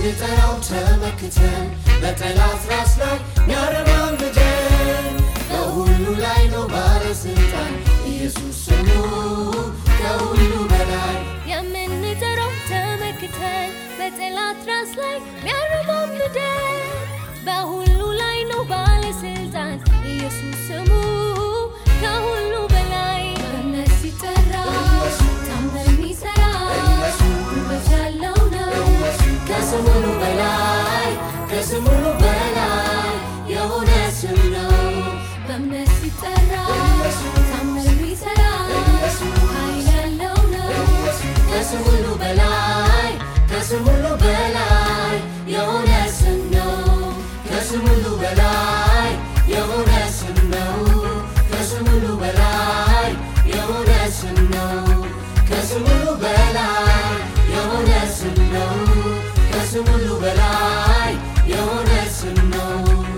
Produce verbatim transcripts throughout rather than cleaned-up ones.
የምንጠራው ተመክተን በጠላት ራስ ላይ ያረማምደን በሁሉ ላይ ነው ባለስልጣን ኢየሱስ ስሙ ከሁሉ በላይ የምንጠራው ተመክተን በጠላት ራስ ላይ ያረማምደን በሁሉ ላይ ነው ባለስልጣን ኢየሱስ ስሙ ከሁሉ በላይ በእምነት ሲጠራ ታምር የሚሰራ ውበት ያለው ነው ከስሙ ሁሉ በላይ ከስሙ ሁሉ በላይ የሆነ ስም ነው በእምነት ሲጠራ ታምር የሚሰራ ኃይል ያለው ነው ከስሙ ሁሉ በላይ ከስሙ ሁሉ በላይ የሆነ ስም ነው ከስሙ ሁሉ በላይ የሆነ ስም ነው ከስሙ ሁሉ በላይ የሆነ ስም ነው ከስሙ ሁሉ በላይ የሆነ ስም ነው ከስሙ ሁሉ በላይ የሆነ ስም ነው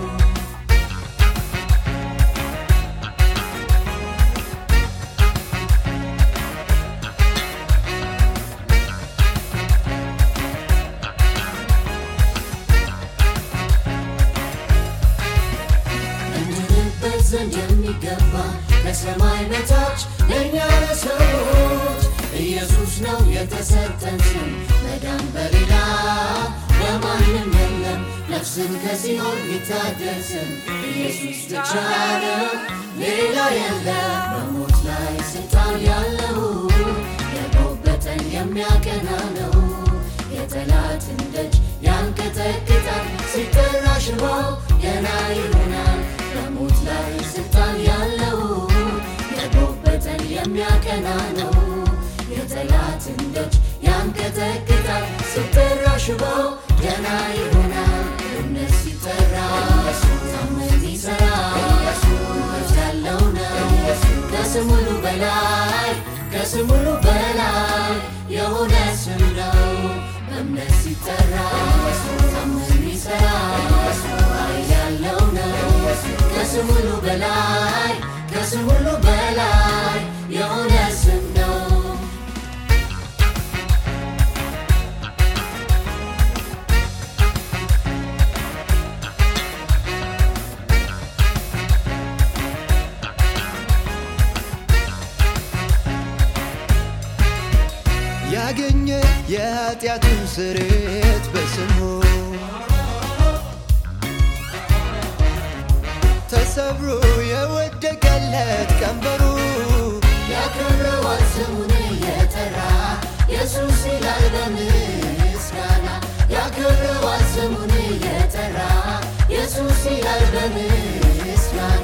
ዘንድ የሚገባ ከሰማይ በታች ለእኛ ለሰዎች ኢየሱስ ነው የተሰጠን ስም መዳን በሌላ በማንም የለም ነፍስን ከሲኦል ይታደስን ኢየሱስ ብቻ ነው ሌላ የለም በሞት ላይ ስልጣን ያለው የጎበጠን የሚያቀና ነው የጠላትን ደጅ ያንቀጠቅጣል ሲጠራ ሽባው ገና ይሆናል በሞት ላይ ስልጣን ያለው የጎበጠን የሚያቀና ነው የጠላትን ደጅ ያንቀጠቅጣል ሲጠራ ሽባው ገና ይሆናል እምነት ሲጠራ ታምር የሚሰራ ውበት ያለው ነው ከስሙ ሁሉ በላይ ከስሙ ሁሉ በላይ የሆነ ስም ነው በእምነት ሲጠራ ታምር የሚሰራ ኃይል ያለው ነው ከስሙ ሁሉ በላይ ከስሙ ሁሉ በላይ የሆነ ስም ነው ያገኘ የኃጢአቱን ስርየት በስሙ ተሰብሮ የወደቀለት ቀንበሩ ያከብረዋል ስሙን እየጠራ ኢየሱስ ይላል በምስጋና ያከብረዋል ስሙን እየጠራ ኢየሱስ ይላል በምስጋና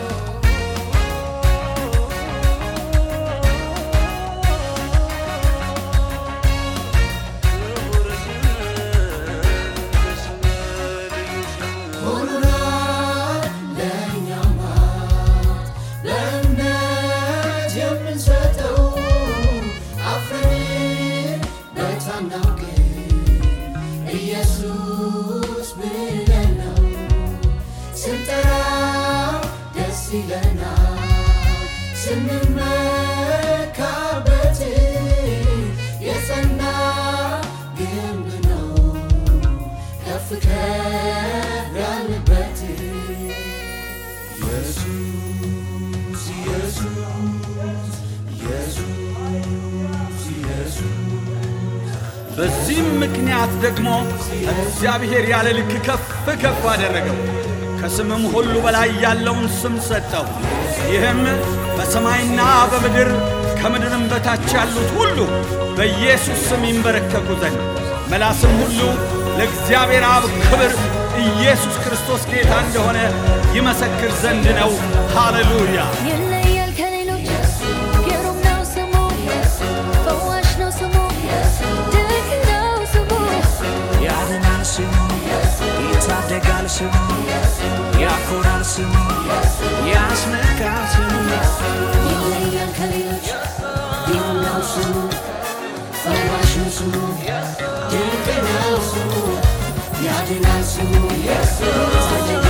ኢየሱስ ብለን ነው ስንጠራው ደስ ይለናል ስንመካበት የጸና ግንብ ነው ከፍ ከፍ ያለበት ኢየሱስ ኢየሱስ ኢየሱስ ኢየሱስ በዚህም ምክንያት ደግሞ እግዚአብሔር ያለ ልክ ከፍ ከፍ አደረገው ከስምም ሁሉ በላይ ያለውን ስም ሰጠው ይህም በሰማይና በምድር ከምድርም በታች ያሉት ሁሉ በኢየሱስ ስም ይንበረከኩ ዘንድ መላስም ሁሉ ለእግዚአብሔር አብ ክብር ኢየሱስ ክርስቶስ ጌታ እንደሆነ ይመሰክር ዘንድ ነው ሃሌሉያ ይለያል ከሌሎች ግሩም ነው ስሙ ፈዋሽ ነው ስሙ ድንቅ ነው ስሙ ያድናል ስሙ ይታደጋል ስሙ ያኮራል ስሙ ያስመካል ስሙ ይለያል ከሌሎች ግሩም ነው ስሙ ፈዋሽ ነው ስሙ ድንቅ ነው ስሙ ያድናል ስሙ